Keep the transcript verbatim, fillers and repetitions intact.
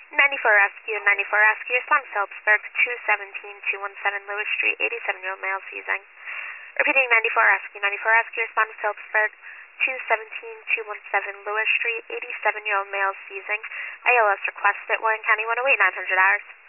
ninety-four Rescue, ninety-four Rescue, respond to Phillipsburg, two seventeen two seventeen Lewis Street, eighty-seven-year-old male seizing. Repeating ninety-four Rescue, ninety-four Rescue, respond to Phillipsburg, two seventeen two seventeen Lewis Street, eighty-seven-year-old male seizing. A L S requested, Warren County one oh eight, nine hundred hours.